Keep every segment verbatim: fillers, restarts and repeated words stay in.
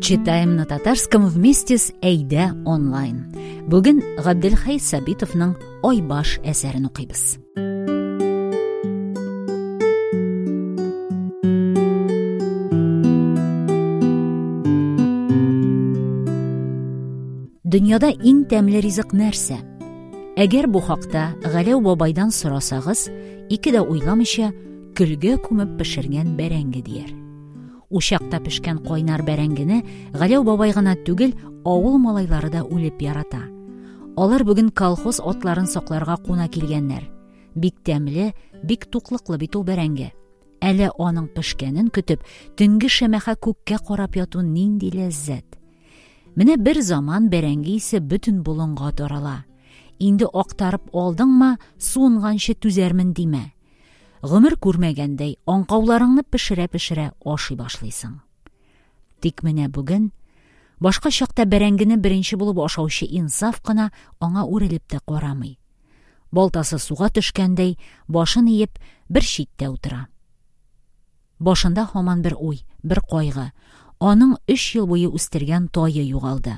Читаем на татарском вместе с Әйдә онлайн. Бүген Габделхай Сабитовның Ойбаш әсәрен укыйбыз. Дөньяда иң тәмле ризык нәрсә? Әгәр бу хакта Галәү бабайдан сорасагыз, ике дә уйламыйча көлгә күмеп пешергән бәрәңге дияр. Ушакта пешкән кайнар бәрәңгене Галәү бабай гына түгел, авыл малайлары да үлеп ярата. Алар бүген колхоз атларын сакларга куна килгәннәр. Бик тәмле, бик туклыклы бит ул бәрәңге. Әле аның пешкәнен көтеп, төнге шәмәхә күккә карап яту нинди ләззәт. Менә бер заман бәрәңге исе бөтен болынга тарала. Инде актарып алдыңмы, суынганчы түзәрмен димә. Гомер күрмәгәндәй, аңкауларыңны пешерә-пешерә ашый башлыйсың. Тик менә бүген башка чакта бәрәңгене беренче булып ашаучы инсаф кына аңа үрелеп тә карамый. Балтасы суга төшкәндәй, башын иеп бер читтә утыра. Башында һаман бер уй, бер кайгы. Аның өч ел буе үстергән тае югалды.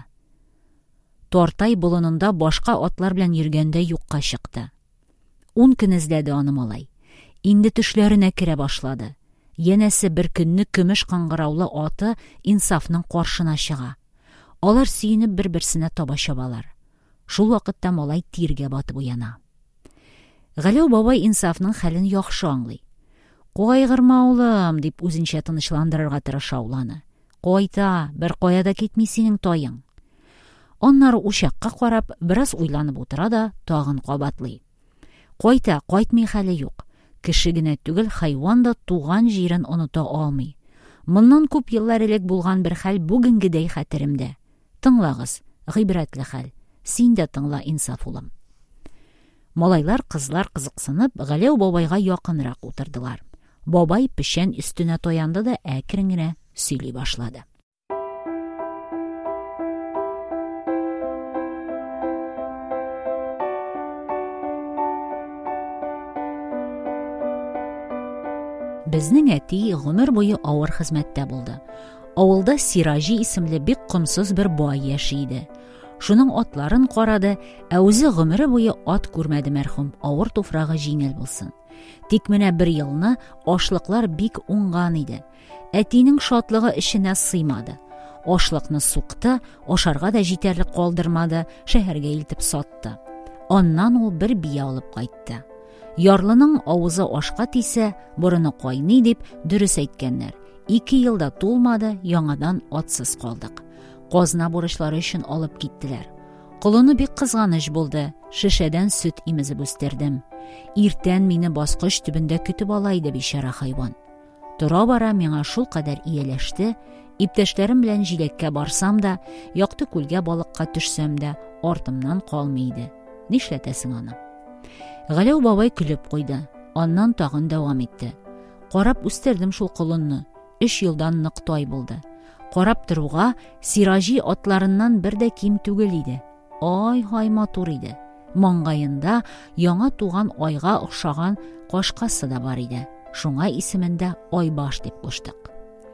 Тартай болынында башка атлар белән йөргәндә юкка чыкты. Ун көн эзләде аны малай. Инде төшләренә керә башлады. Янәсе бер көнне көмеш каңгыраулы аты инсафның каршына чыга. Алар сөенеп бер-берсенә таба чабалар. Шул вакытта малай тиргә батып уяна. Галәү бабай инсафның хәлен яхшы аңлый. «Кайгырма, улым», дип үзенчә тынычландырырга тырыша уланы. «Кайта, бер кая да китми синең таяң». Аннары ушакка карап, бераз уйланып утыра да тагын кабатлый. «Кайта, кайтмый хәле юк. Кеше генә түгел, хайван да туган җирен оныта алмый. Моннан күп еллар элек булган бер хәл бүгенгедәй хәтеремдә. Тыңлагыз, гыйбрәтле хәл. Син дә тыңла, инсаф улым». Малайлар, кызлар кызыксынып, Галәү бабайга якынрак утырдылар. Бабай пешән өстенә таянды да әкрен генә сөйли башлады. Безнең әти гомер буе авыр хезмәттә булды. Авылда Сиражи исемле бик комсыз бер бай яши иде. Шуның атларын карады, ә үзе гомере буе ат күрмәде мәрхүм, авыр туфрагы җиңел булсын. Тик менә бер елны ашлыклар бик уңган иде. Әтинең шатлыгы эченә сыймады. Ашлыкны сукты, ашарга да җитәрлек калдырмады, шәһәргә илтеп сатты. Аннан ул бер бия алып кайтты. Ярлының авызы ашка тисә, борыны кайный дип дөрес әйткәннәр. Ике елда тулмады, яңадан атсыз калдык. Казна бурычлары өчен алып киттеләр. Колыны бик кызганыч булды. Шешәдән сөт имезеп үстердем. Иртән мине баскыч төбендә көтеп ала иде бичара хайван. Тора-бара миңа шул кадәр ияләште, иптәшләрем белән җиләккә барсам да, якты күлгә балыкка төшсәм дә, артымнан калмый иде. Нишләтәсең аны? Галәү бабай көлеп куйды. Аннан тагын дәвам итте. Карап үстердем шул колынны. Өч елдан нык тай булды. Карап торуга Сиражи атларыннан бер дә ким түгел иде. Ай-һай матур иде. Маңгаенда яңа туган айга охшаган кашкасы да бар иде. Шуңа исемендә Ойбаш дип куштык.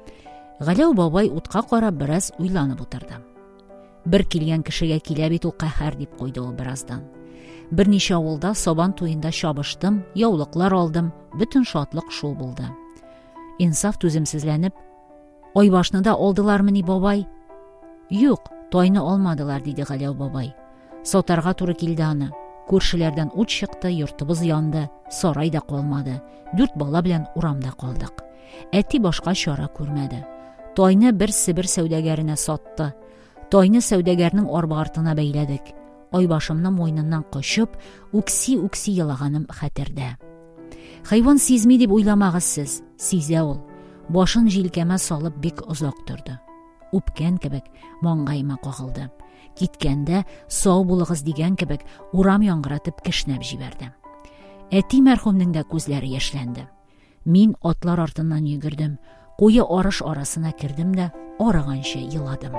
Галәү бабай утка карап бераз уйланып утырды. Бер килгән кешегә килә бит ул каһәр дип куйды ул бераздан. Берничә авылда сабан туенда чабыштым, яулыклар алдым, бөтен шатлык шул булды. Инсаф түземсезләнеп, Ойбашны да алдылармы ни, бабай? Юк, тайны алмадылар, диде Галәү бабай. Сатарга туры килде аны. Күршеләрдән ут чыкты, йортыбыз янды, сарай да калмады. Дүрт бала белән урамда калдык. Әти башка чара күрмәде. Тайны бер Себер сәүдәгәренә сатты. Тайны сәүдәгәрнең арба артына бәйләдек. Ойбашымны мойныннан кочып, үкси-үкси елаганым хәтердә. Хайван сизми дип уйламагыз сез, сизә ул. Башын җилкәмә салып бик озак торды. Үпкән кебек маңгаема кагылды. Киткәндә сау булыгыз дигән кебек урам яңгыратып кешнәп җибәрде. Әти мәрхүмнең дә күзләре яшьләнде. Мин атлар артыннан йөгердем, куе арыш арасына кердем дә арыганчы еладым.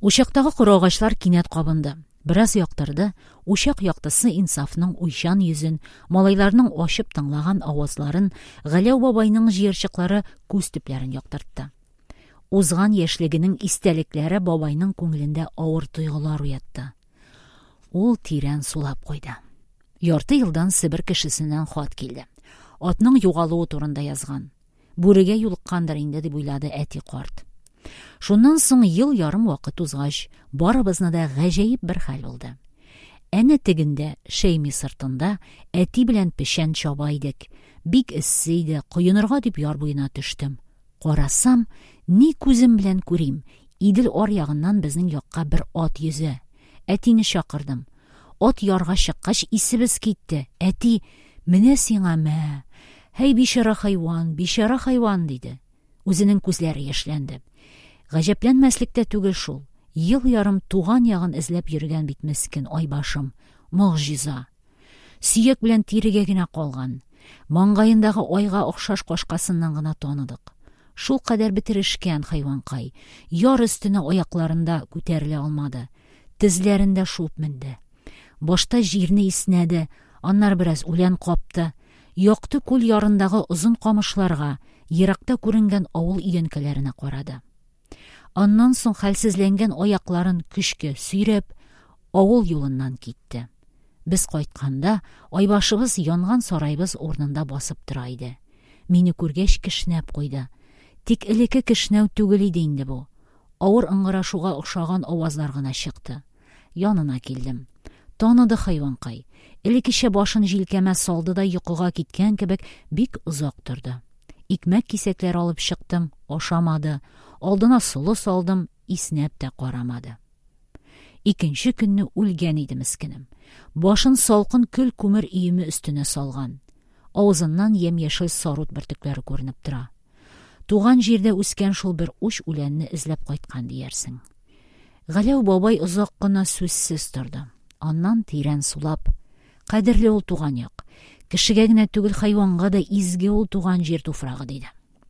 Учактагы коры агачлар кинәт кабынды. Бераз яктырды, учак яктысы Инсафның уйчан йөзен, малайларның ачып тыңлаган авазларын, Галәү бабайның җыерчыклары күз төпләрен яктыртты. Узган яшьлегенең истәлекләре бабайның күңелендә авыр тойгылар уятты. Ул тирән сулап куйды. Ярты елдан Себер кешесеннән хат килде. Атның югалуы турында язган. Бүрегә юлыккандыр инде дип уйлады әти карт. Шуннан соң ел ярым вакыт узгач, барыбызны да гаҗәеп бер хәл булды. Әнә тегендә, Шәйми сыртында, әти белән пешән чаба идек. Бик эссе иде, коенырга дип яр буена төштем. Карасам, ни күзем белән күрим, Идел аръягыннан безнең якка бер ат йөзе. Әтине чакырдым. Ат ярга чыккач исебез китте. Әти, менә сиңа мә. Һәй бишара хайван, бишара хайван диде. Үзенең күзләре яшьләнде. Гаҗәпләнмәслектә түгел шул. Ел ярым туган ягын эзләп йөргән бит мескен айбашым. Мөгъҗиза. Сөяк белән тирегә генә калган. Маңгаендагы айга охшаш кашкасыннан гына таныдык. Шул кадәр бетерешкән хайванкай. Яр өстенә аякларында күтәрелә алмады. Тезләрендә шуып менде. Башта җирне иснәде, аннар бераз үлән капты. Якты күл ярындагы озын камышларга, еракта күренгән авыл өянкәләренә карады. Аннан соң хәлсезләнгән аякларын көчкә сөйрәп, авыл юлыннан китте. Без кайтканда, айбашыбыз янган сарайбыз урынында басып тора иде. Мине күргәч кешнәп куйды. Тик элекке кешнәү түгел иде инде бу. Авыр ыңгырашуга охшаган авазлар гына чыкты. Янына килдем. Таныды хайванкай. Элеккечә башын җилкәмә салды да йокыга киткән кебек бик озак торды. Икмәк кисәкләр алып чыктым, ашамады. Алдына сулы салдым, иснәп тә карамады. Икенче көнне үлгән иде мескенем. Башын салкын көл күмер өеме өстенә салган. Авызыннан ям-яшел сарут бөртекләре күренеп тора. Туган җирдә үскән шул бер уч үләнне эзләп кайткан диярсең. Галәү бабай озак кына сүзсез торды. Аннан тирән сулап, кадерле ул туган як, кешегә генә түгел хайванга да изге ул туган җир туфрагы диде.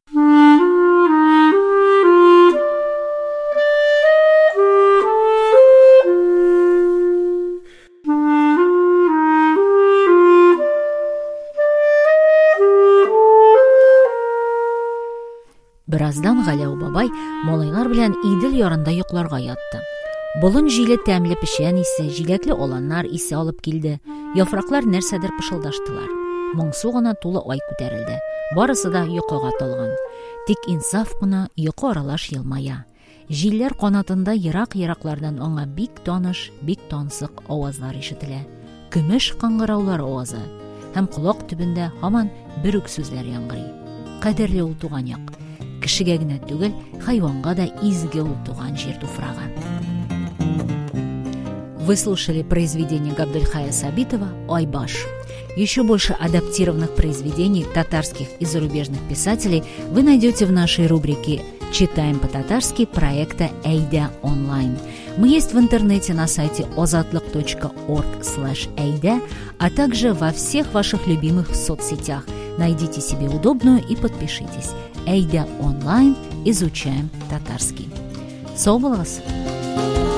Бераздан Галәү бабай малайлар белән Идел ярында йокларга ятты. Болын җиле тәмле пешән исе, җиләкле аланнар исе алып килде. Яфраклар нәрсәдер пышылдаштылар. Моңсу гына тулы ай күтәрелде. Барысы да йокыга талган. Тик Инсаф кына йокы аралаш елмая. Җилләр канатында ерак-ераклардан аңа бик таныш, бик тансык авазлар ишетелә. Көмеш кыңгыраулар авазы. Һәм колак төбендә һаман бер үк сүзләр яңгырый. Кадерле ул туган як. Кешегә генә түгел, хайванга да изге ул туган җир туфрагы. Вы слушали произведение Габдельхая Сабитова «Айбаш». Еще больше адаптированных произведений татарских и зарубежных писателей вы найдете в нашей рубрике «Читаем по-татарски» проекта «Эйдя онлайн». Мы есть в интернете на сайте озатлык точка орг слэш эйдя, а также во всех ваших любимых соцсетях. Найдите себе удобную и подпишитесь. «Эйдя онлайн. Изучаем татарский». Сау булыгыз!